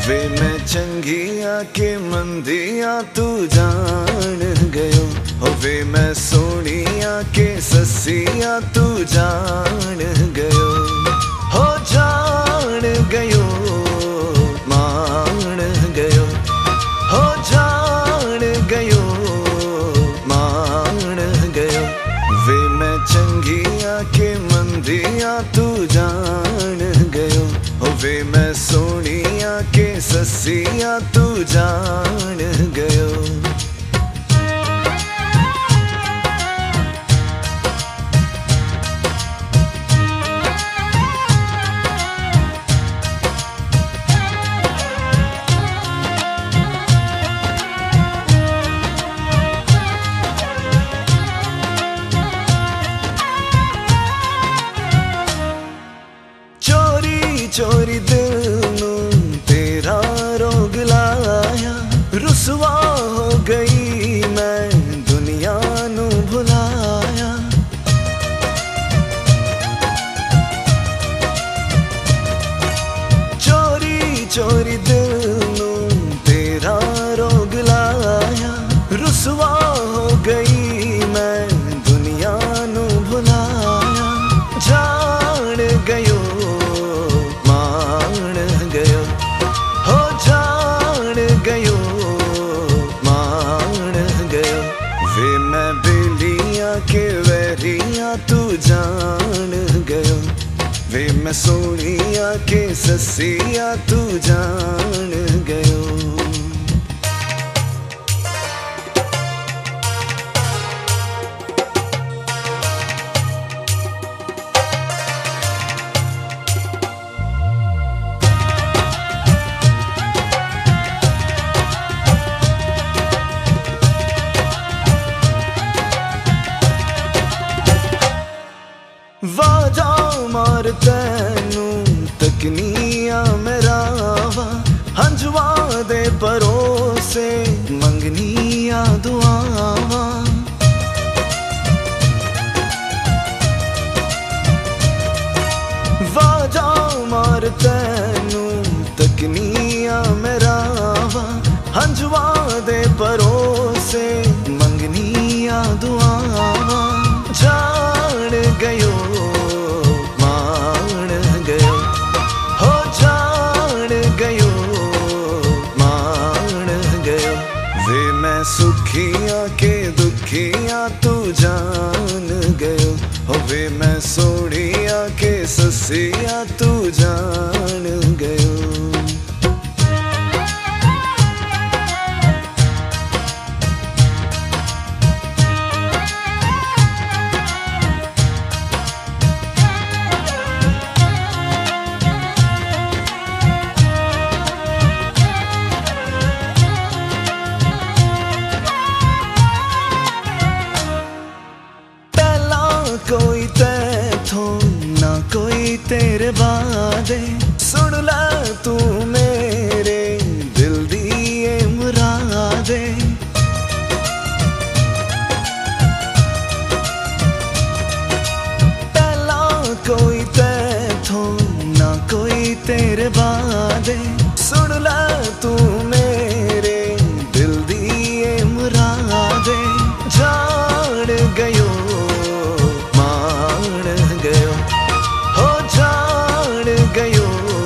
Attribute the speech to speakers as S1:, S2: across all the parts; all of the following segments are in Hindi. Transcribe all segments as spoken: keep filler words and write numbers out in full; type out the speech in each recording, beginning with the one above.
S1: वे मैं चंगिया के मंदिया तू जान गयो हो, वे मैं सोनिया के ससिया तू जान गयो हो, जान गयो मान गयो हो, जान गयो मान गयो। वे मैं चंगिया के मंदिया तू जान गयो हो, वे मैं सोनिया के ससिया तू जान गयो। चोरी दिल नू तेरा रोग लाया, रुसवा हो गई मैं दुनिया नू भुलाया। चोरी चोरी दिल नू तेरा रोग लाया, रुसवा हो गई मैं दुनिया नू भुलाया। जान गयो के वैरिया तू जान गयो, वे मैं सोनिया के ससिया तू जान गयो। वाजा मार तैनू तकनिया मेरा वा, हंजवा दे परोसे मंगनिया दुआवा। वाजा मार तैनू तकनिया मेरा वा, हंजवा दे परोसे मंगनिया दुआवा। जान गयो मान गयो हो, जान गयो मान गयो। वे मैं सुखिया के दुखिया तू जान गयो हो, वे मैं सोनिया के ससिया तू जान गयो। कोई तैथो ना कोई तेरे बादे, सुन ला तू मेरे दिल दी ये मुरादे। पहला कोई तैथो ना कोई तेरे बादे, सुन ला तू मेरे दिल दी ये मुरादे। जान गयो गयो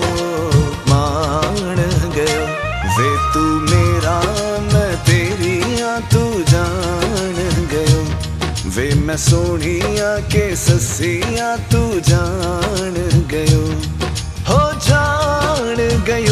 S1: मान गयो, वे तू मेरा मैं तेरिया तू जान गयो, वे मैं सोनिया के ससिया तू जान गयो हो, जान गयो।